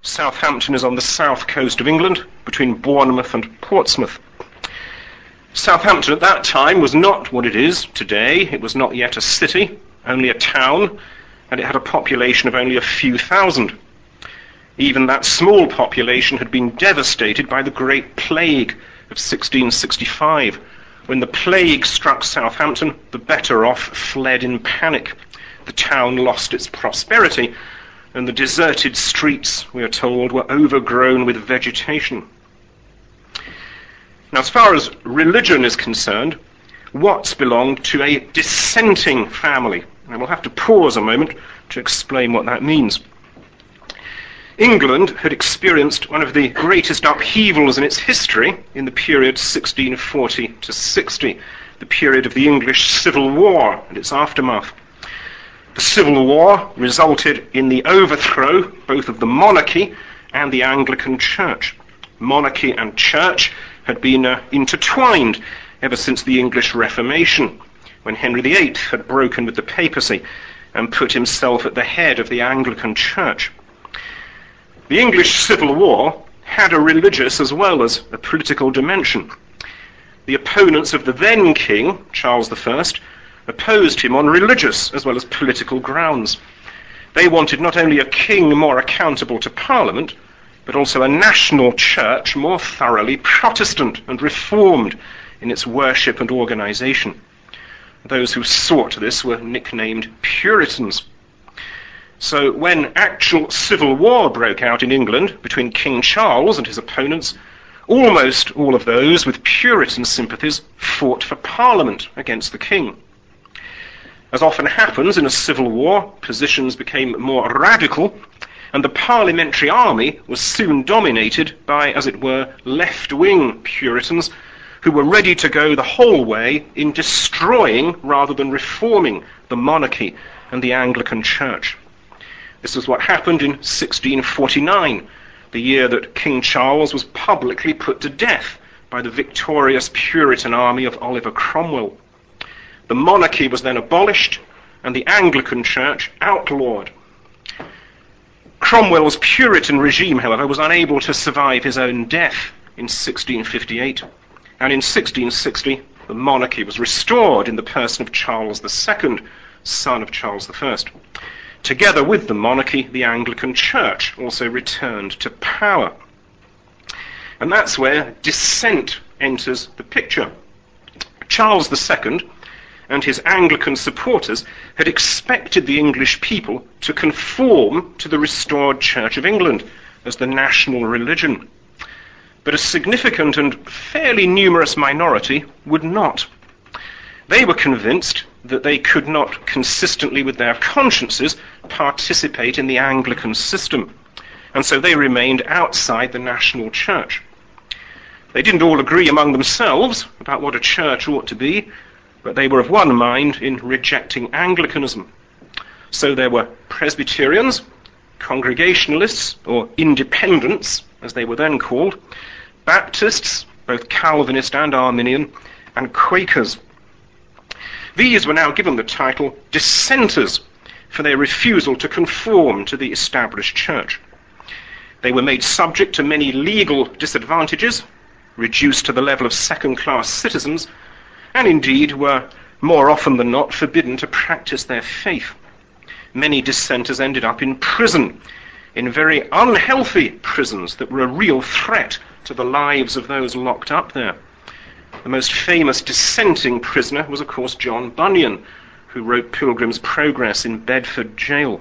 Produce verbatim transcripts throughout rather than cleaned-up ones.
Southampton is on the south coast of England, between Bournemouth and Portsmouth. Southampton at that time was not what it is today. It was not yet a city, only a town, and it had a population of only a few thousand. Even that small population had been devastated by the Great Plague of sixteen sixty-five. When the plague struck Southampton, the better off fled in panic. The town lost its prosperity, and the deserted streets, we are told, were overgrown with vegetation. Now, as far as religion is concerned, Watts belonged to a dissenting family, and we'll have to pause a moment to explain what that means. England had experienced one of the greatest upheavals in its history in the period sixteen forty to sixty, the period of the English Civil War and its aftermath. The Civil War resulted in the overthrow both of the monarchy and the Anglican Church. Monarchy and church had been uh, intertwined ever since the English Reformation, when Henry the Eighth had broken with the papacy and put himself at the head of the Anglican Church. The English Civil War had a religious as well as a political dimension. The opponents of the then king, Charles the First, opposed him on religious as well as political grounds. They wanted not only a king more accountable to Parliament, but also a national church more thoroughly Protestant and reformed in its worship and organization. Those who sought this were nicknamed Puritans. So when actual civil war broke out in England between King Charles and his opponents, almost all of those with Puritan sympathies fought for Parliament against the king. As often happens in a civil war, positions became more radical, and the parliamentary army was soon dominated by, as it were, left-wing Puritans who were ready to go the whole way in destroying rather than reforming the monarchy and the Anglican Church. This was what happened in sixteen forty-nine, the year that King Charles was publicly put to death by the victorious Puritan army of Oliver Cromwell. The monarchy was then abolished and the Anglican Church outlawed. Cromwell's Puritan regime, however, was unable to survive his own death in sixteen fifty-eight, and in sixteen sixty the monarchy was restored in the person of Charles the Second, son of Charles the First. Together with the monarchy, the Anglican Church also returned to power. And that's where dissent enters the picture. Charles the Second and his Anglican supporters had expected the English people to conform to the restored Church of England as the national religion. But a significant and fairly numerous minority would not. They were convinced that they could not consistently with their consciences participate in the Anglican system, and so they remained outside the national church. They didn't all agree among themselves about what a church ought to be, but they were of one mind in rejecting Anglicanism. So there were Presbyterians, Congregationalists, or Independents, as they were then called, Baptists, both Calvinist and Arminian, and Quakers. These were now given the title dissenters for their refusal to conform to the established church. They were made subject to many legal disadvantages, reduced to the level of second-class citizens, and indeed were more often than not forbidden to practice their faith. Many dissenters ended up in prison, in very unhealthy prisons that were a real threat to the lives of those locked up there. The most famous dissenting prisoner was, of course, John Bunyan, who wrote Pilgrim's Progress in Bedford jail.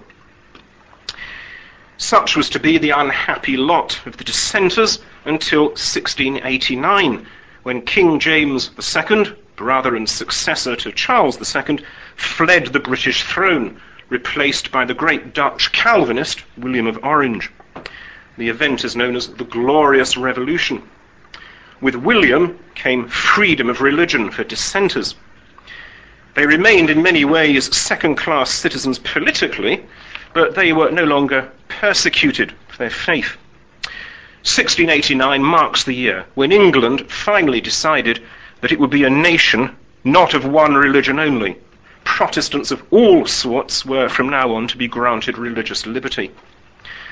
Such was to be the unhappy lot of the dissenters until sixteen eighty-nine, when King James the Second, brother and successor to Charles the Second, fled the British throne, replaced by the great Dutch Calvinist, William of Orange. The event is known as the Glorious Revolution. With William came freedom of religion for dissenters. They remained in many ways second-class citizens politically, but they were no longer persecuted for their faith. sixteen eighty-nine marks the year when England finally decided that it would be a nation not of one religion only. Protestants of all sorts were from now on to be granted religious liberty.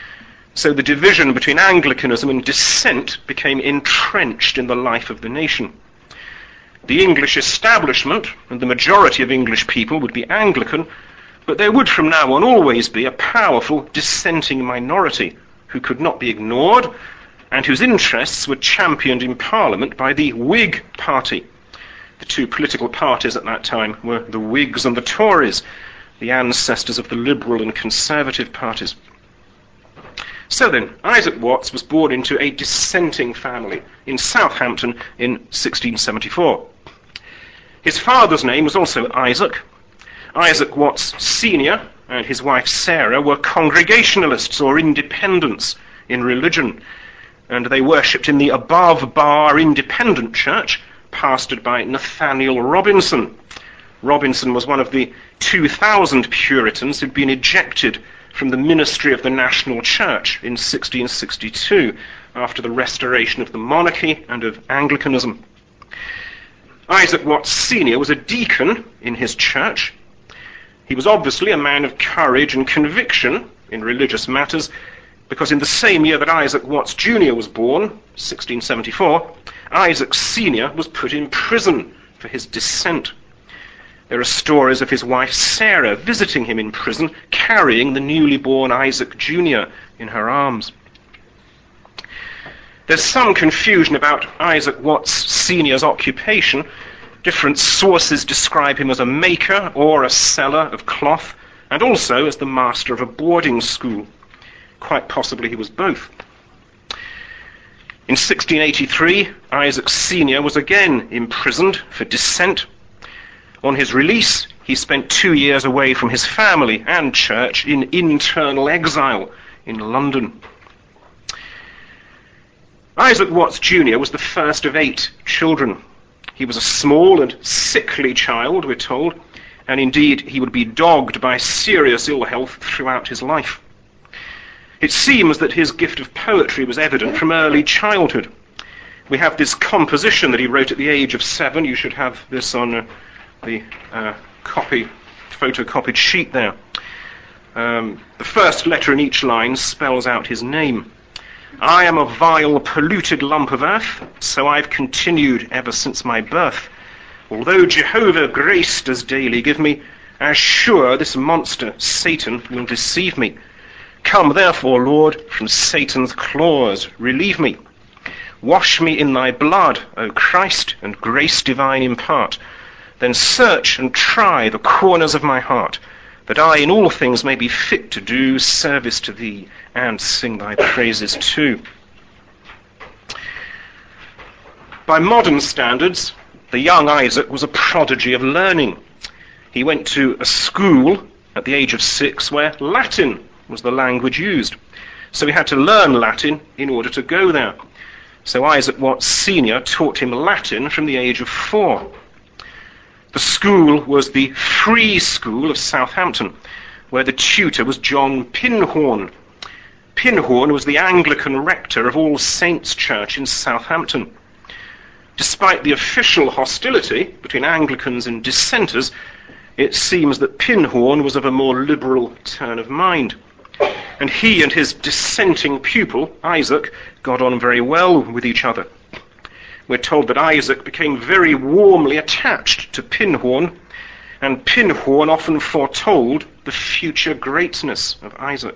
So the division between Anglicanism and dissent became entrenched in the life of the nation. The English establishment and the majority of English people would be Anglican, but there would from now on always be a powerful dissenting minority who could not be ignored and whose interests were championed in Parliament by the Whig party. The two political parties at that time were the Whigs and the Tories, the ancestors of the Liberal and Conservative parties. So then, Isaac Watts was born into a dissenting family in Southampton in sixteen seventy-four. His father's name was also Isaac. Isaac Watts Senior and his wife Sarah were Congregationalists or independents in religion, and they worshipped in the above-bar independent church pastored by Nathaniel Robinson. Robinson was one of the two thousand Puritans who'd been ejected from the ministry of the National Church in sixteen sixty-two after the restoration of the monarchy and of Anglicanism. Isaac Watts Senior was a deacon in his church. He was obviously a man of courage and conviction in religious matters, because in the same year that Isaac Watts Junior was born, sixteen seventy-four, Isaac Senior was put in prison for his dissent. There are stories of his wife Sarah visiting him in prison, carrying the newly born Isaac Junior in her arms. There's some confusion about Isaac Watts Senior's occupation. Different sources describe him as a maker or a seller of cloth, and also as the master of a boarding school. Quite possibly he was both. In sixteen eighty-three, Isaac Senior was again imprisoned for dissent. On his release, he spent two years away from his family and church in internal exile in London. Isaac Watts Junior was the first of eight children. He was a small and sickly child, we're told, and indeed he would be dogged by serious ill health throughout his life. It seems that his gift of poetry was evident from early childhood. We have this composition that he wrote at the age of seven. You should have this on uh, the uh, copy, photocopied sheet there. Um, the first letter in each line spells out his name. I am a vile, polluted lump of earth, so I've continued ever since my birth. Although Jehovah grace does daily give me, as sure this monster, Satan, will deceive me. Come therefore, Lord, from Satan's claws, relieve me. Wash me in thy blood, O Christ, and grace divine impart. Then search and try the corners of my heart, that I in all things may be fit to do service to thee and sing thy praises too. By modern standards, the young Isaac was a prodigy of learning. He went to a school at the age of six where Latin was the language used. So he had to learn Latin in order to go there. So Isaac Watts Senior taught him Latin from the age of four. The school was the Free School of Southampton, where the tutor was John Pinhorn. Pinhorn was the Anglican rector of All Saints' Church in Southampton. Despite the official hostility between Anglicans and dissenters, it seems that Pinhorn was of a more liberal turn of mind. And he and his dissenting pupil, Isaac, got on very well with each other. We're told that Isaac became very warmly attached to Pinhorn, and Pinhorn often foretold the future greatness of Isaac.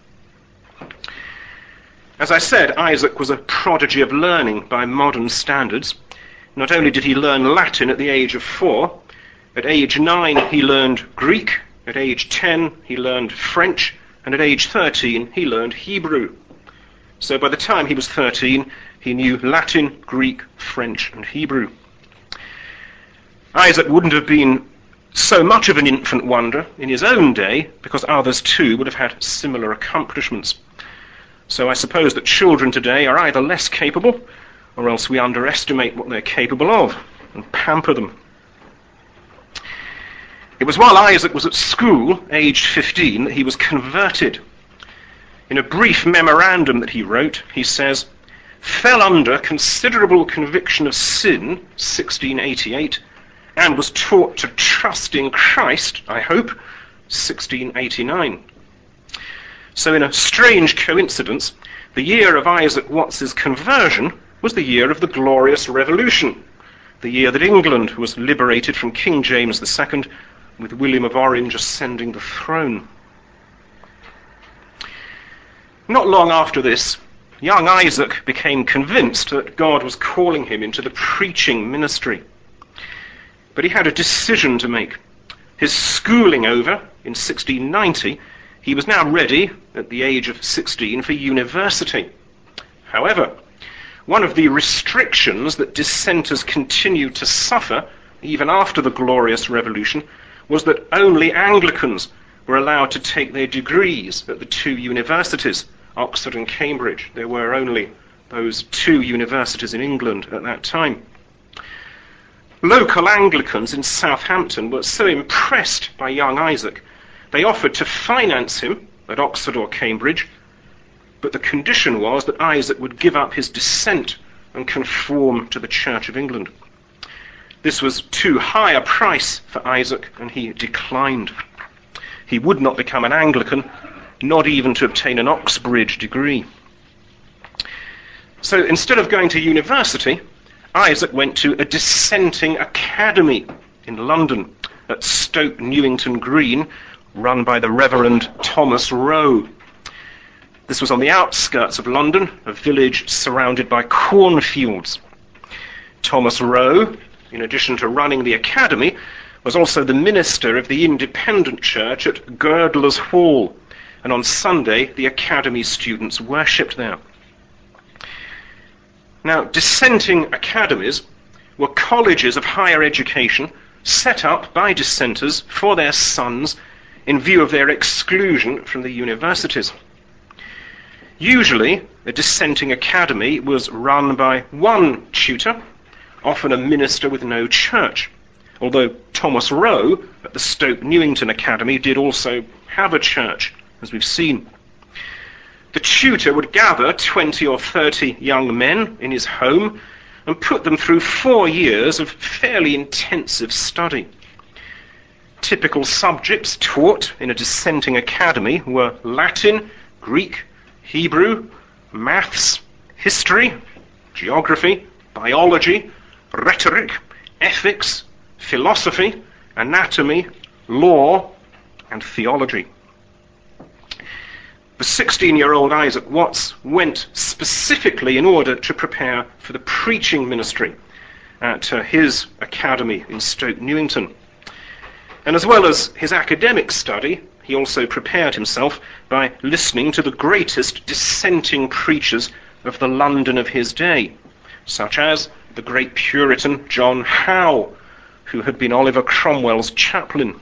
As I said, Isaac was a prodigy of learning by modern standards. Not only did he learn Latin at the age of four, at age nine he learned Greek, at age ten he learned French, and at age thirteen he learned Hebrew. So by the time he was thirteen, he knew Latin, Greek, French, and Hebrew. Isaac wouldn't have been so much of an infant wonder in his own day, because others too would have had similar accomplishments. So I suppose that children today are either less capable, or else we underestimate what they're capable of and pamper them. It was while Isaac was at school, aged fifteen, that he was converted. In a brief memorandum that he wrote, he says, fell under considerable conviction of sin, sixteen eighty-eight, and was taught to trust in Christ, I hope, sixteen eighty-nine. So in a strange coincidence, the year of Isaac Watts's conversion was the year of the Glorious Revolution, the year that England was liberated from King James the Second, with William of Orange ascending the throne. Not long after this, young Isaac became convinced that God was calling him into the preaching ministry. But he had a decision to make. His schooling over in sixteen ninety, he was now ready, at the age of sixteen, for university. However, one of the restrictions that dissenters continued to suffer, even after the Glorious Revolution, was that only Anglicans were allowed to take their degrees at the two universities, Oxford and Cambridge. There were only those two universities in England at that time. Local Anglicans in Southampton were so impressed by young Isaac, they offered to finance him at Oxford or Cambridge, but the condition was that Isaac would give up his dissent and conform to the Church of England. This was too high a price for Isaac, and he declined. He would not become an Anglican, not even to obtain an Oxbridge degree. So instead of going to university, Isaac went to a dissenting academy in London at Stoke Newington Green, run by the Reverend Thomas Rowe. This was on the outskirts of London, a village surrounded by cornfields. Thomas Rowe, in addition to running the academy, was also the minister of the Independent Church at Girdler's Hall, and on Sunday the academy students worshipped there. Now, dissenting academies were colleges of higher education set up by dissenters for their sons in view of their exclusion from the universities. Usually, a dissenting academy was run by one tutor, often a minister with no church, although Thomas Rowe at the Stoke Newington Academy did also have a church, as we've seen. The tutor would gather twenty or thirty young men in his home and put them through four years of fairly intensive study. Typical subjects taught in a dissenting academy were Latin, Greek, Hebrew, maths, history, geography, biology, rhetoric, ethics, philosophy, anatomy, law, and theology. The sixteen-year-old Isaac Watts went specifically in order to prepare for the preaching ministry at uh, his academy in Stoke Newington. And as well as his academic study, he also prepared himself by listening to the greatest dissenting preachers of the London of his day, such as the great Puritan John Howe, who had been Oliver Cromwell's chaplain.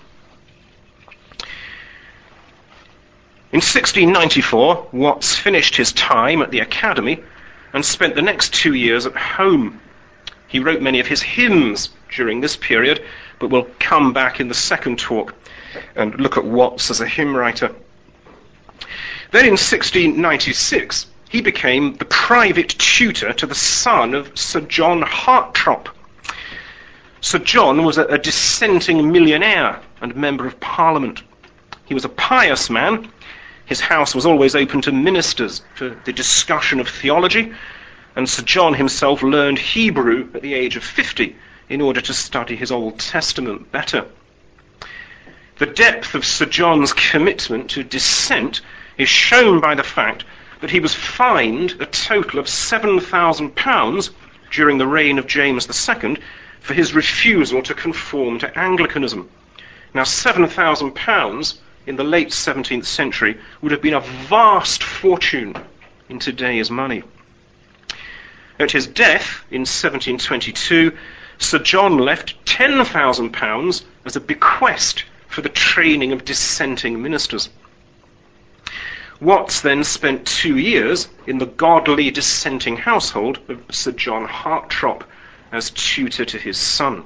In sixteen ninety-four, Watts finished his time at the academy and spent the next two years at home. He wrote many of his hymns during this period, but we'll come back in the second talk and look at Watts as a hymn writer. Then in sixteen ninety-six, he became the private tutor to the son of Sir John Hartrop. Sir John was a, a dissenting millionaire and member of Parliament. He was a pious man. His house was always open to ministers for the discussion of theology, and Sir John himself learned Hebrew at the age of fifty in order to study his Old Testament better. The depth of Sir John's commitment to dissent is shown by the fact that he was fined a total of seven thousand pounds during the reign of James the Second for his refusal to conform to Anglicanism. Now, seven thousand pounds in the late seventeenth century would have been a vast fortune in today's money. At his death in seventeen twenty-two, Sir John left ten thousand pounds as a bequest for the training of dissenting ministers. Watts then spent two years in the godly dissenting household of Sir John Hartrop as tutor to his son.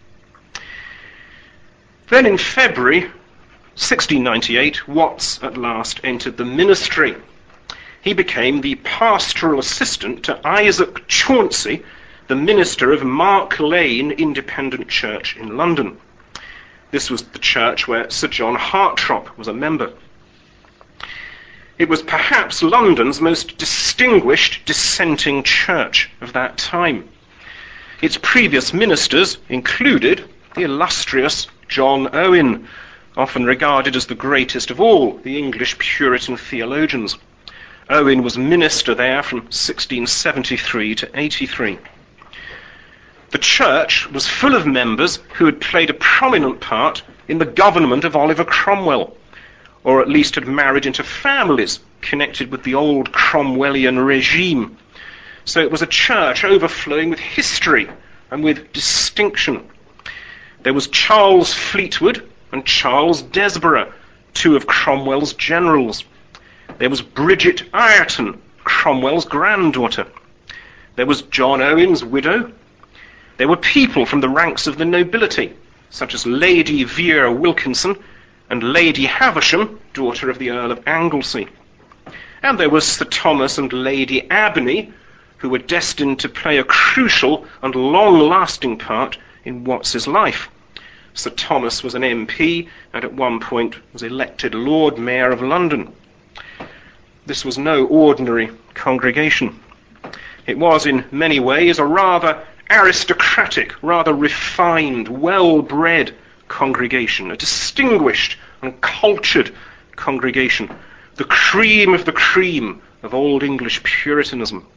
Then in February sixteen ninety-eight, Watts at last entered the ministry. He became the pastoral assistant to Isaac Chauncey, the minister of Mark Lane Independent Church in London. This was the church where Sir John Hartrop was a member. It was perhaps London's most distinguished dissenting church of that time. Its previous ministers included the illustrious John Owen, often regarded as the greatest of all the English Puritan theologians. Owen was minister there from sixteen seventy-three to eighty-three. The church was full of members who had played a prominent part in the government of Oliver Cromwell, or at least had married into families connected with the old Cromwellian regime. So it was a church overflowing with history and with distinction. There was Charles Fleetwood and Charles Desborough, two of Cromwell's generals. There was Bridget Ireton, Cromwell's granddaughter. There was John Owen's widow. There were people from the ranks of the nobility, such as Lady Vere Wilkinson and Lady Havisham, daughter of the Earl of Anglesey. And there was Sir Thomas and Lady Abney, who were destined to play a crucial and long-lasting part in Watts's life. Sir Thomas was an M P and at one point was elected Lord Mayor of London. This was no ordinary congregation. It was in many ways a rather aristocratic, rather refined, well-bred congregation, a distinguished and cultured congregation, the cream of the cream of Old English Puritanism.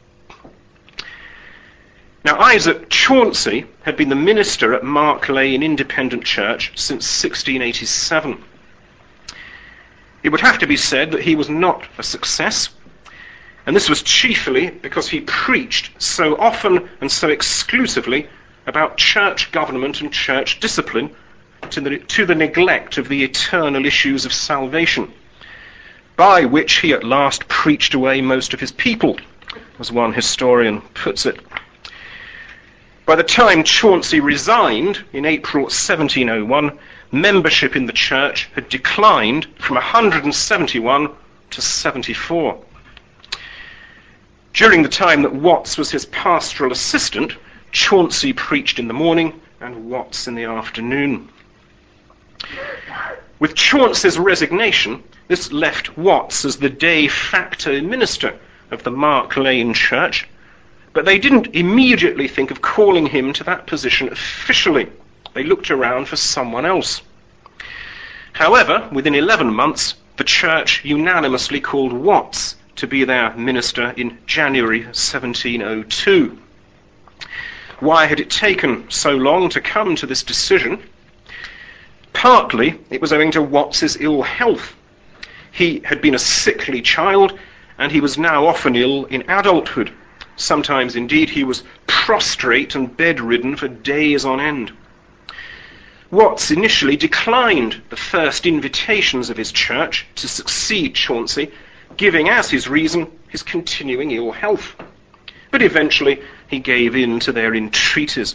Now, Isaac Chauncey had been the minister at Mark Lane Independent Church since sixteen eighty-seven. It would have to be said that he was not a success, and this was chiefly because he preached so often and so exclusively about church government and church discipline to the, to the neglect of the eternal issues of salvation, by which he at last preached away most of his people, as one historian puts it. By the time Chauncey resigned in April seventeen oh one, membership in the church had declined from one hundred seventy-one to seventy-four. During the time that Watts was his pastoral assistant, Chauncey preached in the morning and Watts in the afternoon. With Chauncey's resignation, this left Watts as the de facto minister of the Mark Lane Church, but they didn't immediately think of calling him to that position officially. They looked around for someone else. However, within eleven months, the church unanimously called Watts to be their minister in January seventeen oh two. Why had it taken so long to come to this decision? Partly, it was owing to Watts's ill health. He had been a sickly child, and he was now often ill in adulthood. Sometimes, indeed, he was prostrate and bedridden for days on end. Watts initially declined the first invitations of his church to succeed Chauncey, giving as his reason his continuing ill health. But eventually he gave in to their entreaties.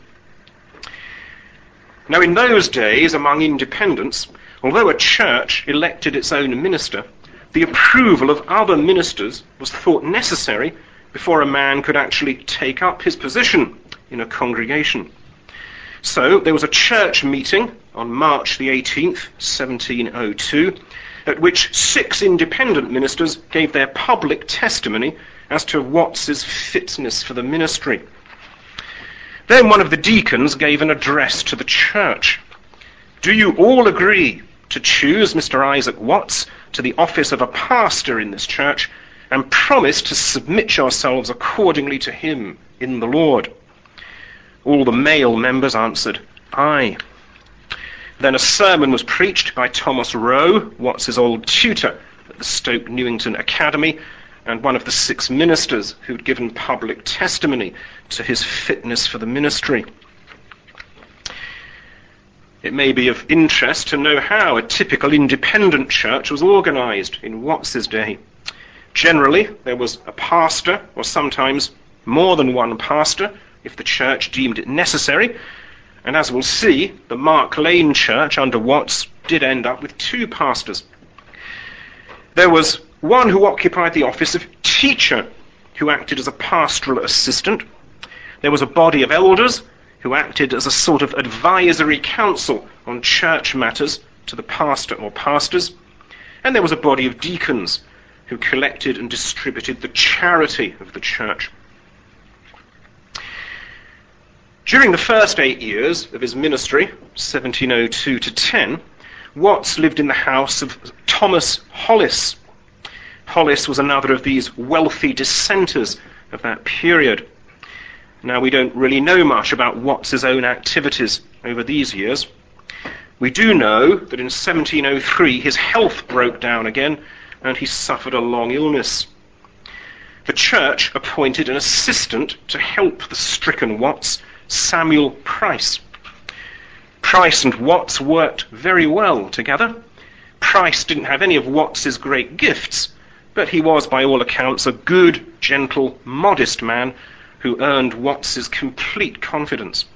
Now, in those days, among independents, although a church elected its own minister, the approval of other ministers was thought necessary before a man could actually take up his position in a congregation. So there was a church meeting on March the eighteenth, seventeen oh two, at which six independent ministers gave their public testimony as to Watts's fitness for the ministry. Then one of the deacons gave an address to the church. "Do you all agree to choose Mister Isaac Watts to the office of a pastor in this church, and promise to submit yourselves accordingly to him in the Lord?" All the male members answered, "Aye." Then a sermon was preached by Thomas Rowe, Watts's old tutor at the Stoke Newington Academy, and one of the six ministers who'd given public testimony to his fitness for the ministry. It may be of interest to know how a typical independent church was organized in Watts's day. Generally, there was a pastor, or sometimes more than one pastor, if the church deemed it necessary, and as we'll see, the Mark Lane Church under Watts did end up with two pastors. There was one who occupied the office of teacher, who acted as a pastoral assistant. There was a body of elders who acted as a sort of advisory council on church matters to the pastor or pastors. And there was a body of deacons who collected and distributed the charity of the church. During the first eight years of his ministry, seventeen oh two to ten, Watts lived in the house of Thomas Hollis. Hollis was another of these wealthy dissenters of that period. Now, we don't really know much about Watts's own activities over these years. We do know that in seventeen oh three his health broke down again and he suffered a long illness. The church appointed an assistant to help the stricken Watts, Samuel Price. Price and Watts worked very well together. Price didn't have any of Watts's great gifts, but he was, by all accounts, a good, gentle, modest man who earned Watts's complete confidence.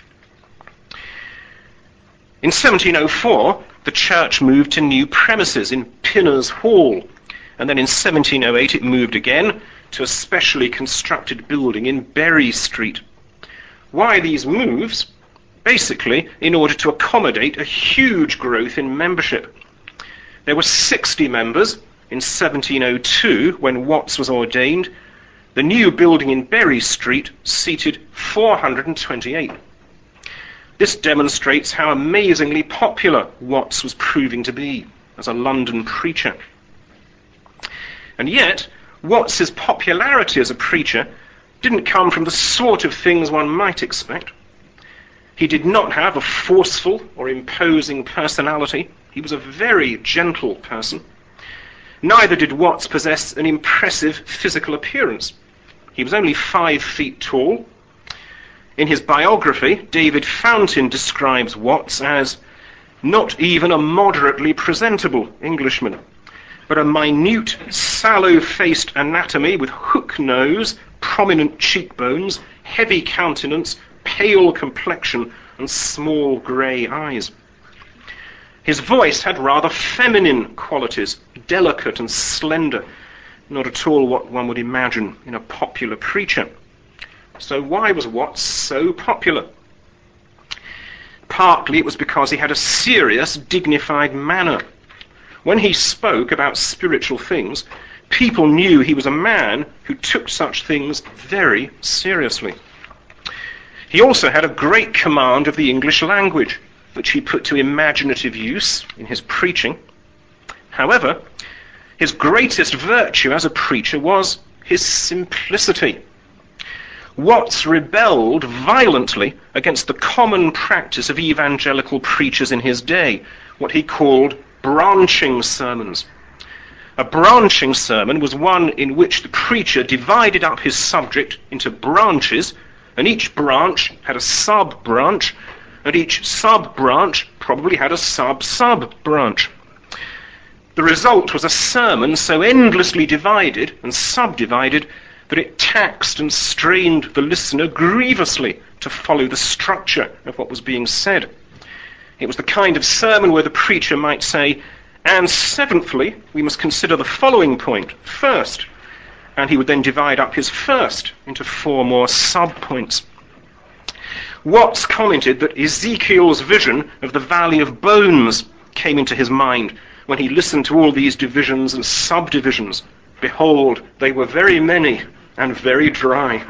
In seventeen oh four, the church moved to new premises in Pinners Hall, and then in seventeen oh eight it moved again to a specially constructed building in Berry Street. Why these moves? Basically, in order to accommodate a huge growth in membership. There were sixty members in seventeen oh two when Watts was ordained. The new building in Berry Street seated four hundred twenty-eight. This demonstrates how amazingly popular Watts was proving to be as a London preacher. And yet, Watts's popularity as a preacher didn't come from the sort of things one might expect. He did not have a forceful or imposing personality. He was a very gentle person. Neither did Watts possess an impressive physical appearance. He was only five feet tall. In his biography, David Fountain describes Watts as not even a moderately presentable Englishman, but a minute, sallow-faced anatomy with hook nose, prominent cheekbones, heavy countenance, pale complexion, and small grey eyes. His voice had rather feminine qualities, delicate and slender, not at all what one would imagine in a popular preacher. So why was Watts so popular? Partly it was because he had a serious, dignified manner. When he spoke about spiritual things, people knew he was a man who took such things very seriously. He also had a great command of the English language, which he put to imaginative use in his preaching. However, his greatest virtue as a preacher was his simplicity. Watts rebelled violently against the common practice of evangelical preachers in his day, what he called branching sermons. A branching sermon was one in which the preacher divided up his subject into branches, and each branch had a sub-branch, and each sub-branch probably had a sub-sub-branch. The result was a sermon so endlessly divided and subdivided that it taxed and strained the listener grievously to follow the structure of what was being said. It was the kind of sermon where the preacher might say, "And seventhly, we must consider the following point first," and he would then divide up his first into four more sub-points. Watts commented that Ezekiel's vision of the Valley of Bones came into his mind when he listened to all these divisions and subdivisions. Behold, they were very many and very dry.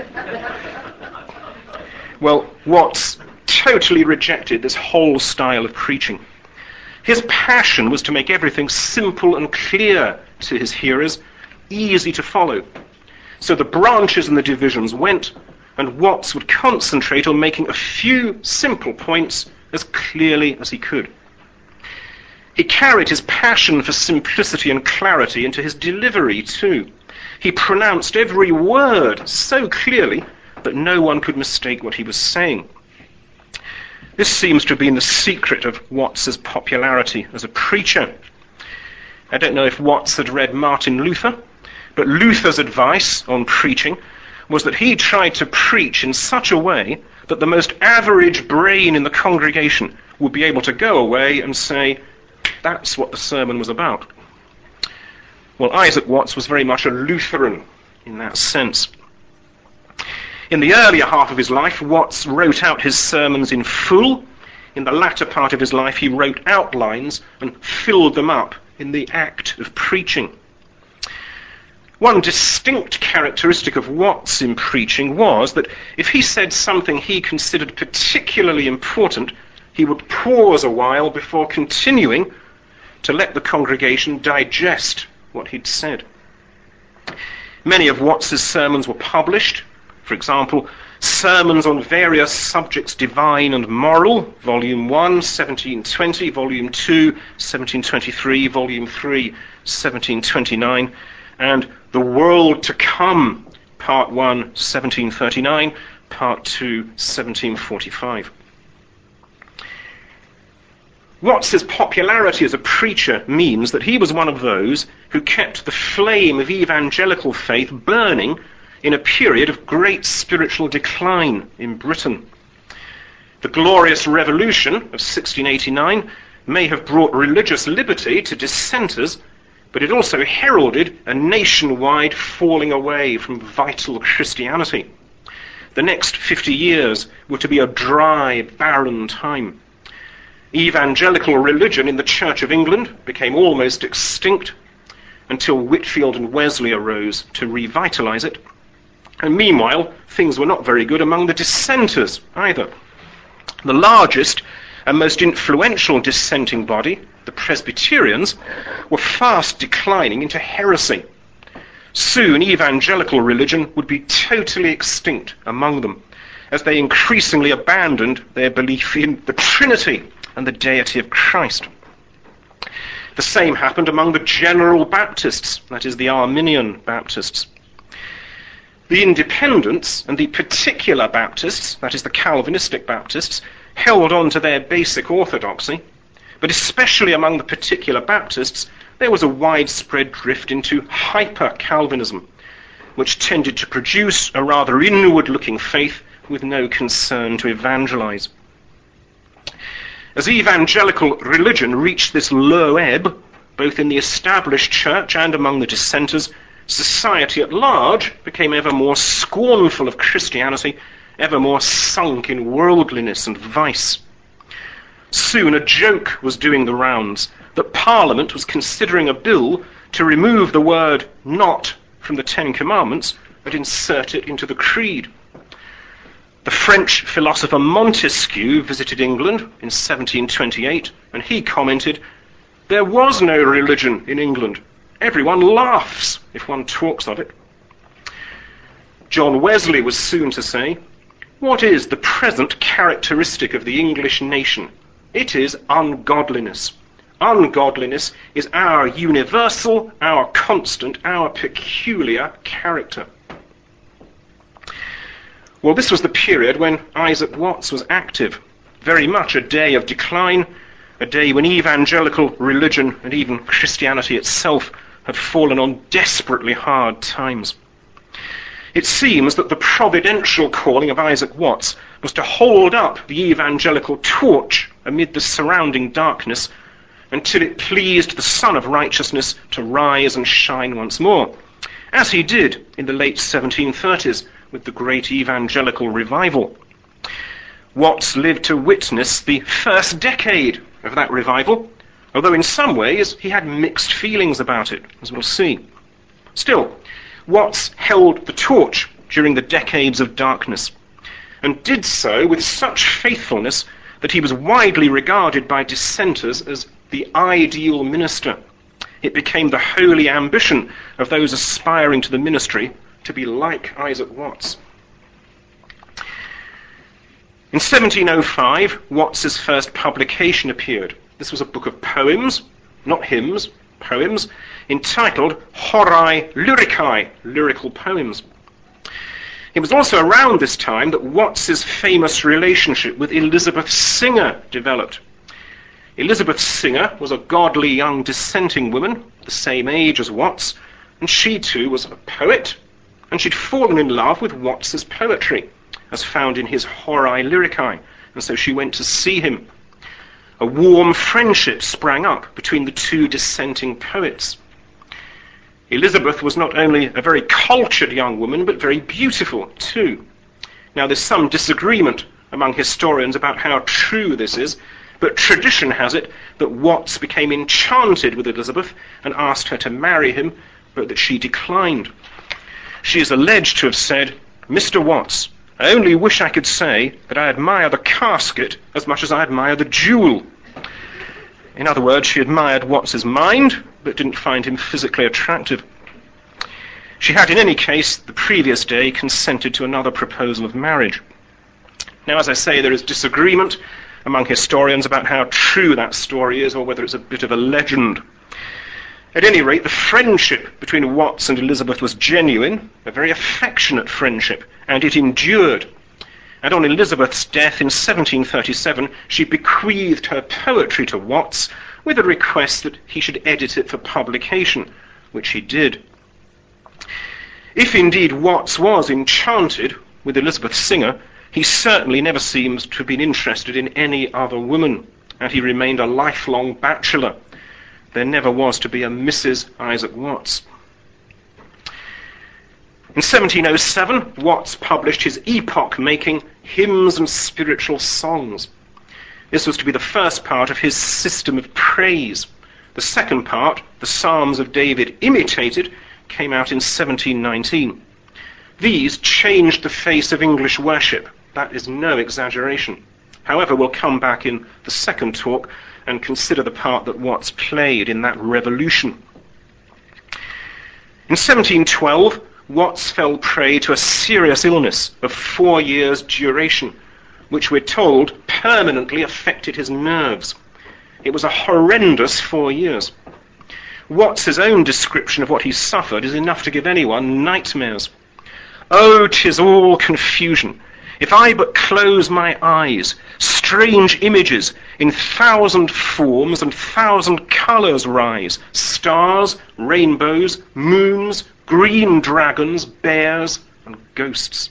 Well, Watts totally rejected this whole style of preaching. His passion was to make everything simple and clear to his hearers, easy to follow. So the branches and the divisions went, and Watts would concentrate on making a few simple points as clearly as he could. He carried his passion for simplicity and clarity into his delivery too. He pronounced every word so clearly that no one could mistake what he was saying. This seems to have been the secret of Watts's popularity as a preacher. I don't know if Watts had read Martin Luther, but Luther's advice on preaching was that he tried to preach in such a way that the most average brain in the congregation would be able to go away and say, "That's what the sermon was about." Well, Isaac Watts was very much a Lutheran in that sense. In the earlier half of his life, Watts wrote out his sermons in full. In the latter part of his life, he wrote outlines and filled them up in the act of preaching. One distinct characteristic of Watts in preaching was that if he said something he considered particularly important, he would pause a while before continuing to let the congregation digest what he'd said. Many of Watts's sermons were published. For example, Sermons on Various Subjects Divine and Moral, Volume one, seventeen twenty, Volume two, seventeen twenty-three, Volume three, seventeen twenty-nine, and The World to Come, Part one, seventeen thirty-nine, Part two, seventeen forty-five. Watts's popularity as a preacher means that he was one of those who kept the flame of evangelical faith burning in a period of great spiritual decline in Britain. The Glorious Revolution of sixteen eighty-nine may have brought religious liberty to dissenters, but it also heralded a nationwide falling away from vital Christianity. The next fifty years were to be a dry, barren time. Evangelical religion in the Church of England became almost extinct until Whitefield and Wesley arose to revitalize it. And meanwhile, things were not very good among the dissenters either. The largest and most influential dissenting body, the Presbyterians, were fast declining into heresy. Soon evangelical religion would be totally extinct among them, as they increasingly abandoned their belief in the Trinity and the deity of Christ. The same happened among the General Baptists, that is, the Arminian Baptists. The Independents and the Particular Baptists, that is, the Calvinistic Baptists, held on to their basic orthodoxy, but especially among the Particular Baptists, there was a widespread drift into hyper-Calvinism, which tended to produce a rather inward-looking faith with no concern to evangelize. As evangelical religion reached this low ebb, both in the established church and among the dissenters, society at large became ever more scornful of Christianity, ever more sunk in worldliness and vice. Soon a joke was doing the rounds that Parliament was considering a bill to remove the word "not" from the Ten Commandments and insert it into the Creed. The French philosopher Montesquieu visited England in seventeen twenty-eight, and he commented, "There was no religion in England. Everyone laughs if one talks of it." John Wesley was soon to say, "What is the present characteristic of the English nation? It is ungodliness. Ungodliness is our universal, our constant, our peculiar character." Well, this was the period when Isaac Watts was active, very much a day of decline, a day when evangelical religion and even Christianity itself had fallen on desperately hard times. It seems that the providential calling of Isaac Watts was to hold up the evangelical torch amid the surrounding darkness until it pleased the Son of Righteousness to rise and shine once more, as he did in the late seventeen thirties with the great evangelical revival. Watts lived to witness the first decade of that revival, although in some ways he had mixed feelings about it, as we'll see. Still, Watts held the torch during the decades of darkness, and did so with such faithfulness that he was widely regarded by dissenters as the ideal minister. It became the holy ambition of those aspiring to the ministry to be like Isaac Watts. In seventeen oh five, Watts's first publication appeared. This was a book of poems, not hymns, poems, entitled Horae Lyricae, lyrical poems. It was also around this time that Watts's famous relationship with Elizabeth Singer developed. Elizabeth Singer was a godly young dissenting woman, the same age as Watts, and she too was a poet, and she'd fallen in love with Watts's poetry, as found in his Horae Lyricae, and so she went to see him. A warm friendship sprang up between the two dissenting poets. Elizabeth was not only a very cultured young woman, but very beautiful too. Now there's some disagreement among historians about how true this is, but tradition has it that Watts became enchanted with Elizabeth and asked her to marry him, but that she declined. She is alleged to have said, "Mister Watts, I only wish I could say that I admire the casket as much as I admire the jewel." In other words, she admired Watts's mind, but didn't find him physically attractive. She had, in any case, the previous day consented to another proposal of marriage. Now, as I say, there is disagreement among historians about how true that story is, or whether it's a bit of a legend. At any rate, the friendship between Watts and Elizabeth was genuine, a very affectionate friendship, and it endured. And on Elizabeth's death in seventeen thirty-seven, she bequeathed her poetry to Watts with a request that he should edit it for publication, which he did. If indeed Watts was enchanted with Elizabeth Singer, he certainly never seems to have been interested in any other woman, and he remained a lifelong bachelor. There never was to be a Missus Isaac Watts. In seventeen oh seven, Watts published his epoch-making Hymns and Spiritual Songs. This was to be the first part of his system of praise. The second part, the Psalms of David Imitated, came out in seventeen nineteen. These changed the face of English worship. That is no exaggeration. However, we'll come back in the second talk and consider the part that Watts played in that revolution. In seventeen twelve, Watts fell prey to a serious illness of four years' duration, which we're told permanently affected his nerves. It was a horrendous four years. Watts's own description of what he suffered is enough to give anyone nightmares. "Oh, 'tis all confusion. If I but close my eyes, strange images in thousand forms and thousand colours rise, stars, rainbows, moons, green dragons, bears, and ghosts."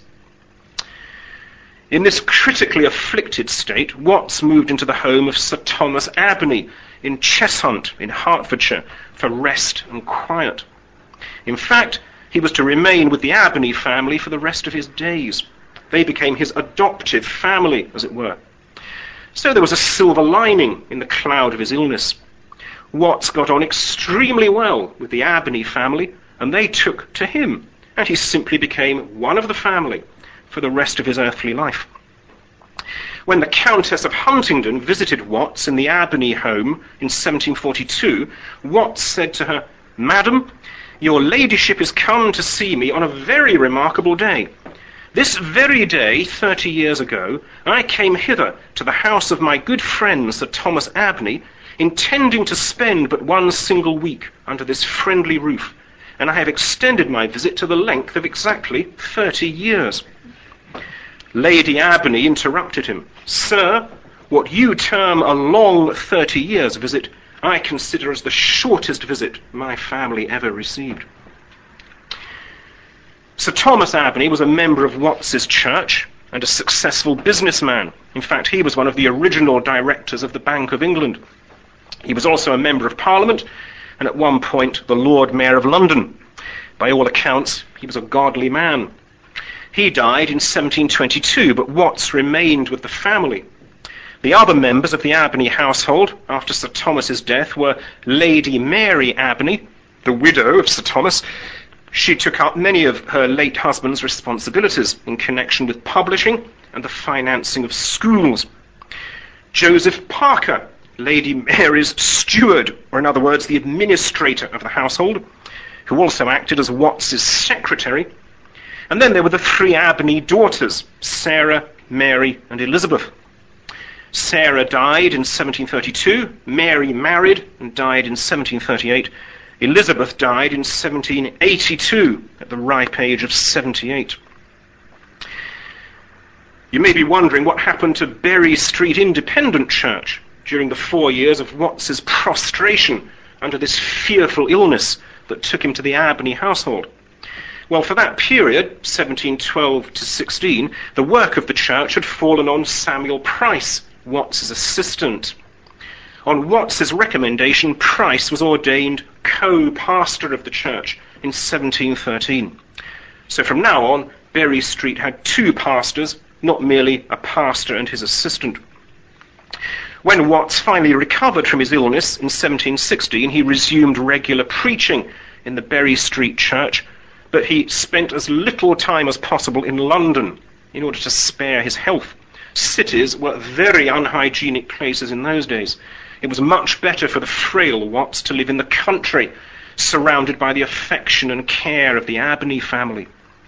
In this critically afflicted state, Watts moved into the home of Sir Thomas Abney in Cheshunt in Hertfordshire for rest and quiet. In fact, he was to remain with the Abney family for the rest of his days. They became his adoptive family, as it were. So there was a silver lining in the cloud of his illness. Watts got on extremely well with the Abney family, and they took to him, and he simply became one of the family for the rest of his earthly life. When the Countess of Huntingdon visited Watts in the Abney home in seventeen forty-two, Watts said to her, "Madam, your ladyship is come to see me on a very remarkable day. This very day, thirty years ago, I came hither to the house of my good friend Sir Thomas Abney, intending to spend but one single week under this friendly roof, and I have extended my visit to the length of exactly thirty years. Lady Abney interrupted him. "Sir, what you term a long thirty years visit, I consider as the shortest visit my family ever received." Sir Thomas Abney was a member of Watts's church and a successful businessman. In fact, he was one of the original directors of the Bank of England. He was also a member of Parliament and at one point the Lord Mayor of London. By all accounts, he was a godly man. He died in seventeen twenty-two, but Watts remained with the family. The other members of the Abney household after Sir Thomas's death were Lady Mary Abney, the widow of Sir Thomas. She took up many of her late husband's responsibilities in connection with publishing and the financing of schools. Joseph Parker, Lady Mary's steward, or in other words, the administrator of the household, who also acted as Watts's secretary. And then there were the three Abney daughters, Sarah, Mary, and Elizabeth. Sarah died in seventeen thirty-two, Mary married and died in seventeen thirty-eight, Elizabeth died in seventeen eighty-two at the ripe age of seventy-eight. You may be wondering what happened to Bury Street Independent Church during the four years of Watts's prostration under this fearful illness that took him to the Abney household. Well, for that period, seventeen twelve to sixteen, the work of the church had fallen on Samuel Price, Watts's assistant. On Watts's recommendation, Price was ordained co-pastor of the church in seventeen thirteen. So from now on, Bury Street had two pastors, not merely a pastor and his assistant. When Watts finally recovered from his illness in seventeen sixteen, he resumed regular preaching in the Bury Street church, but he spent as little time as possible in London in order to spare his health. Cities were very unhygienic places in those days. It was much better for the frail Watts to live in the country, surrounded by the affection and care of the Abney family.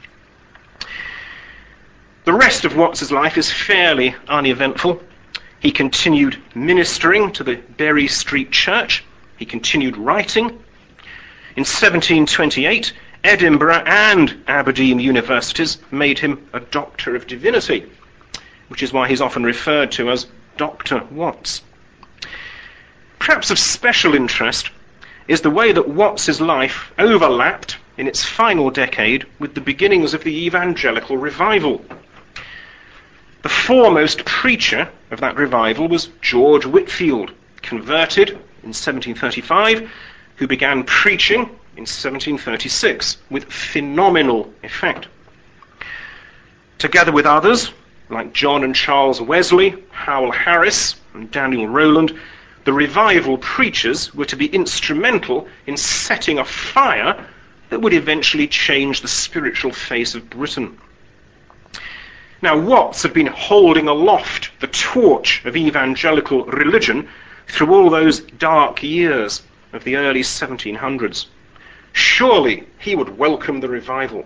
The rest of Watts's life is fairly uneventful. He continued ministering to the Bury Street church. He continued writing. In seventeen twenty-eight, Edinburgh and Aberdeen universities made him a Doctor of Divinity, which is why he's often referred to as Doctor Watts. Perhaps of special interest is the way that Watts's life overlapped in its final decade with the beginnings of the evangelical revival. The foremost preacher of that revival was George Whitefield, converted in seventeen thirty-five, who began preaching in seventeen thirty-six with phenomenal effect. Together with others, like John and Charles Wesley, Howell Harris, and Daniel Rowland, the revival preachers were to be instrumental in setting a fire that would eventually change the spiritual face of Britain. Now, Watts had been holding aloft the torch of evangelical religion through all those dark years of the early seventeen hundreds. Surely he would welcome the revival.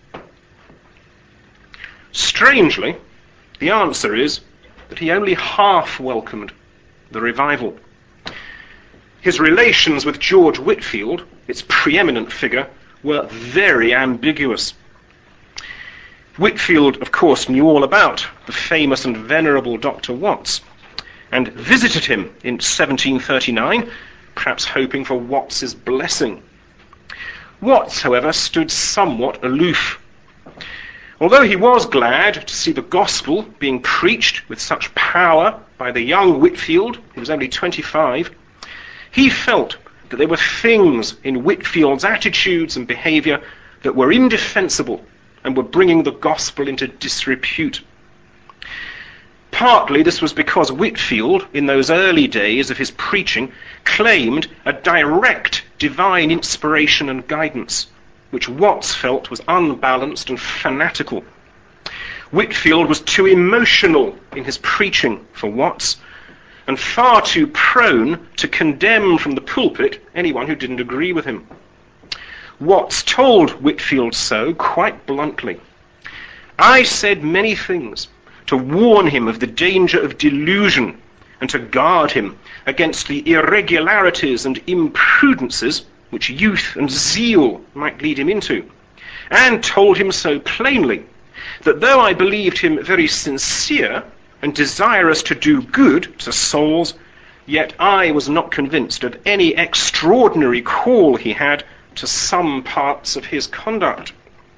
Strangely, the answer is that he only half welcomed the revival. His relations with George Whitefield, its preeminent figure, were very ambiguous. Whitefield, of course, knew all about the famous and venerable Doctor Watts, and visited him in seventeen thirty-nine, perhaps hoping for Watts's blessing. Watts, however, stood somewhat aloof. Although he was glad to see the gospel being preached with such power by the young Whitefield, who was only twenty-five, he felt that there were things in Whitefield's attitudes and behavior that were indefensible and were bringing the gospel into disrepute. Partly this was because Whitefield, in those early days of his preaching, claimed a direct divine inspiration and guidance, which Watts felt was unbalanced and fanatical. Whitefield was too emotional in his preaching for Watts, and far too prone to condemn from the pulpit anyone who didn't agree with him. Watts told Whitefield so quite bluntly. I said many things to warn him of the danger of delusion and to guard him against the irregularities and imprudences which youth and zeal might lead him into, and told him so plainly that though I believed him very sincere and desirous to do good to souls, yet I was not convinced of any extraordinary call he had to some parts of his conduct.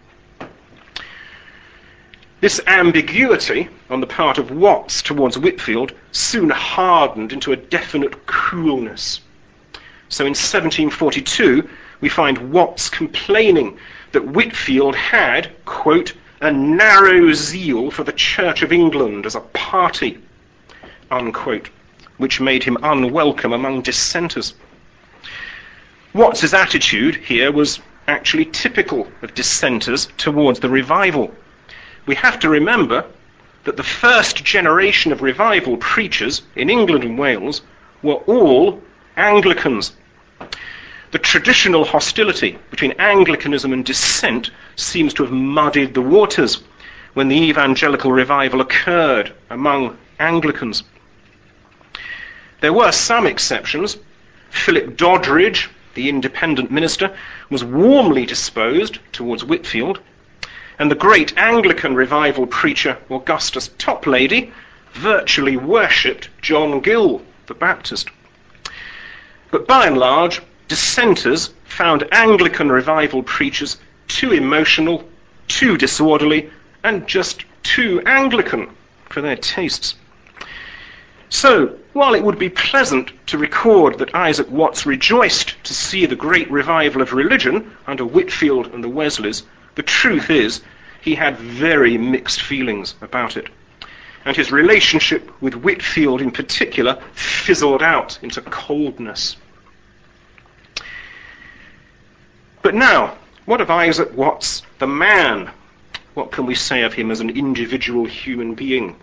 This ambiguity on the part of Watts towards Whitefield soon hardened into a definite coolness. So in seventeen forty-two, we find Watts complaining that Whitefield had, quote, a narrow zeal for the Church of England as a party, unquote, which made him unwelcome among dissenters. Watts's attitude here was actually typical of dissenters towards the revival. We have to remember that the first generation of revival preachers in England and Wales were all Anglicans. The traditional hostility between Anglicanism and dissent seems to have muddied the waters when the evangelical revival occurred among Anglicans. There were some exceptions. Philip Doddridge, the independent minister, was warmly disposed towards Whitefield, and the great Anglican revival preacher Augustus Toplady virtually worshipped John Gill, the Baptist. But by and large, dissenters found Anglican revival preachers too emotional, too disorderly, and just too Anglican for their tastes. So, while it would be pleasant to record that Isaac Watts rejoiced to see the great revival of religion under Whitefield and the Wesleys, the truth is he had very mixed feelings about it. And his relationship with Whitefield in particular fizzled out into coldness. But now, what of Isaac Watts, the man? What can we say of him as an individual human being?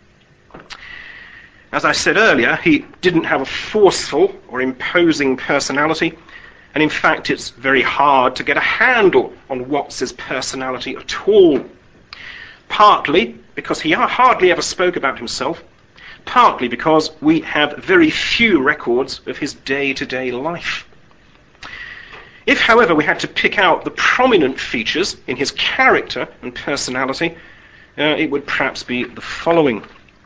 As I said earlier, he didn't have a forceful or imposing personality, and in fact it's very hard to get a handle on Watts's personality at all. Partly because he hardly ever spoke about himself, partly because we have very few records of his day-to-day life. If, however, we had to pick out the prominent features in his character and personality, uh, it would perhaps be the following.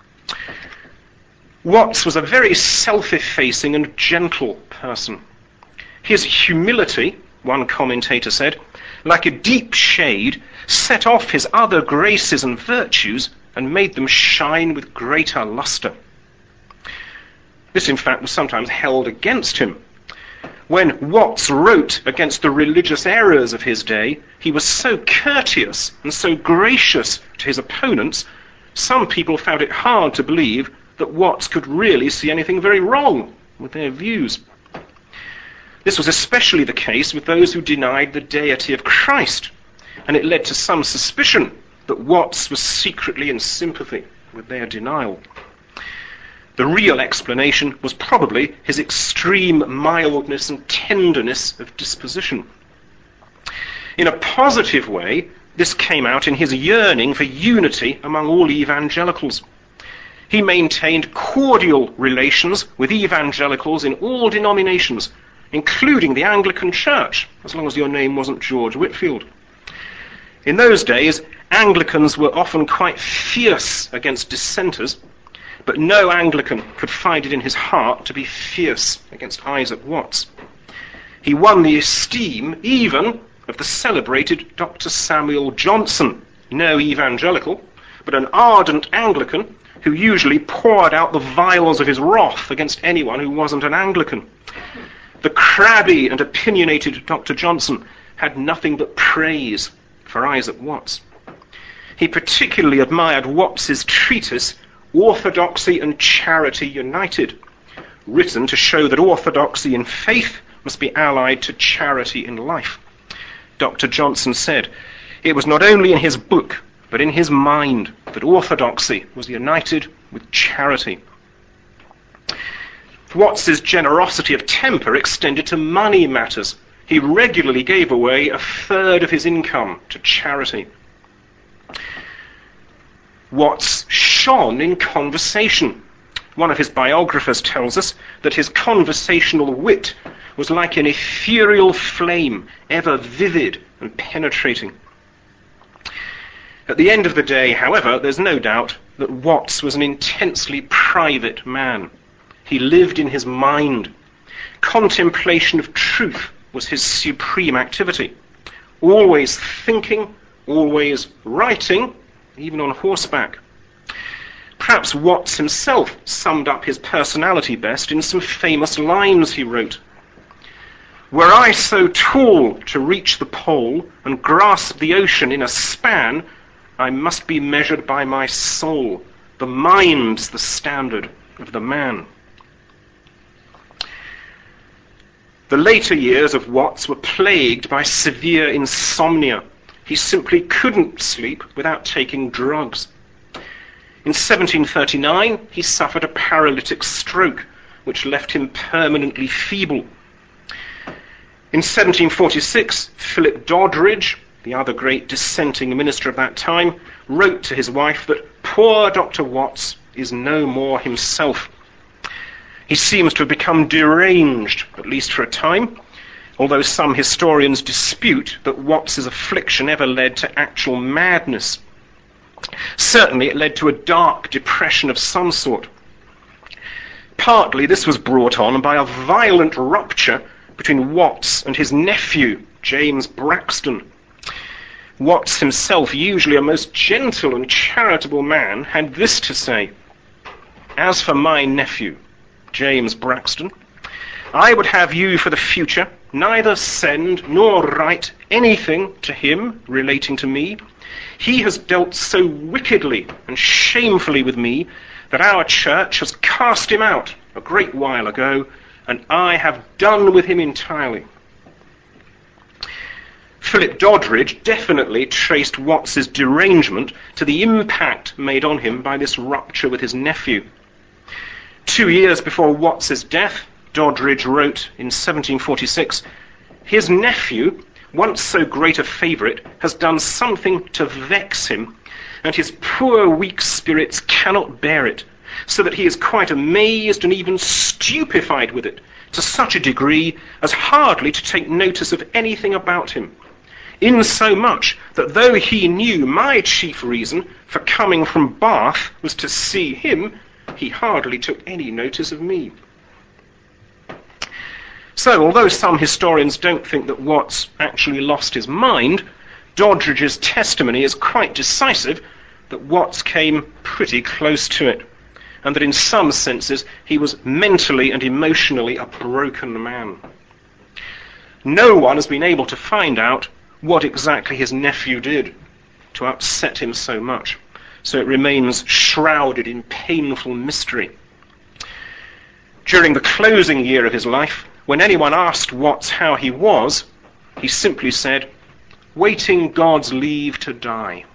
Watts was a very self-effacing and gentle person. His humility, one commentator said, like a deep shade, set off his other graces and virtues and made them shine with greater lustre. This, in fact, was sometimes held against him. When Watts wrote against the religious errors of his day, he was so courteous and so gracious to his opponents, some people found it hard to believe that Watts could really see anything very wrong with their views. This was especially the case with those who denied the deity of Christ, and it led to some suspicion that Watts was secretly in sympathy with their denial. The real explanation was probably his extreme mildness and tenderness of disposition. In a positive way, this came out in his yearning for unity among all evangelicals. He maintained cordial relations with evangelicals in all denominations, including the Anglican Church, as long as your name wasn't George Whitfield. In those days, Anglicans were often quite fierce against dissenters, but no Anglican could find it in his heart to be fierce against Isaac Watts. He won the esteem even of the celebrated Doctor Samuel Johnson, no evangelical, but an ardent Anglican who usually poured out the vials of his wrath against anyone who wasn't an Anglican. The crabby and opinionated Doctor Johnson had nothing but praise for Isaac Watts. He particularly admired Watts's treatise, Orthodoxy and Charity United, written to show that orthodoxy in faith must be allied to charity in life. Doctor Johnson said, it was not only in his book, but in his mind, that orthodoxy was united with charity. Watts's generosity of temper extended to money matters. He regularly gave away a third of his income to charity. Watts shone in conversation. One of his biographers tells us that his conversational wit was like an ethereal flame, ever vivid and penetrating. At the end of the day, however, there's no doubt that Watts was an intensely private man. He lived in his mind. Contemplation of truth was his supreme activity. Always thinking, always writing, even on horseback. Perhaps Watts himself summed up his personality best in some famous lines he wrote. Were I so tall to reach the pole and grasp the ocean in a span, I must be measured by my soul. The mind's the standard of the man. The later years of Watts were plagued by severe insomnia. He simply couldn't sleep without taking drugs. In seventeen thirty-nine, he suffered a paralytic stroke, which left him permanently feeble. In seventeen forty-six, Philip Doddridge, the other great dissenting minister of that time, wrote to his wife that poor Doctor Watts is no more himself. He seems to have become deranged, at least for a time, although some historians dispute that Watts's affliction ever led to actual madness. Certainly it led to a dark depression of some sort. Partly this was brought on by a violent rupture between Watts and his nephew, James Braxton. Watts himself, usually a most gentle and charitable man, had this to say: "As for my nephew, James Braxton, I would have you for the future neither send nor write anything to him relating to me. He has dealt so wickedly and shamefully with me that our church has cast him out a great while ago, and I have done with him entirely." Philip Doddridge definitely traced Watts's derangement to the impact made on him by this rupture with his nephew. Two years before Watts's death, Doddridge wrote in seventeen forty-six, "His nephew, once so great a favourite, has done something to vex him, and his poor weak spirits cannot bear it, so that he is quite amazed and even stupefied with it, to such a degree as hardly to take notice of anything about him, insomuch that though he knew my chief reason for coming from Bath was to see him, he hardly took any notice of me." So, although some historians don't think that Watts actually lost his mind, Doddridge's testimony is quite decisive that Watts came pretty close to it, and that in some senses he was mentally and emotionally a broken man. No one has been able to find out what exactly his nephew did to upset him so much, so it remains shrouded in painful mystery. During the closing year of his life, when anyone asked Watts how he was, he simply said, "Waiting God's leave to die."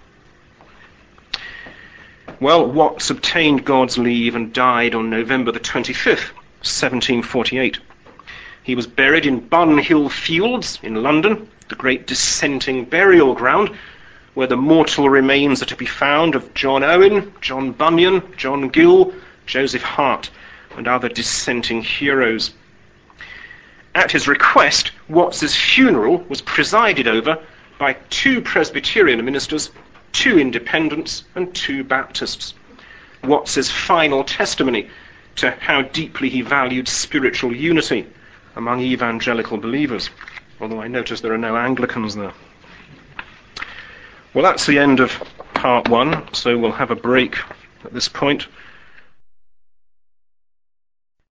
Well, Watts obtained God's leave and died on November the twenty-fifth, seventeen forty-eight. He was buried in Bun Hill Fields in London, the great dissenting burial ground, where the mortal remains are to be found of John Owen, John Bunyan, John Gill, Joseph Hart, and other dissenting heroes. At his request, Watts's funeral was presided over by two Presbyterian ministers, two Independents, and two Baptists. Watts's final testimony to how deeply he valued spiritual unity among evangelical believers, although I notice there are no Anglicans there. Well, that's the end of part one, so we'll have a break at this point.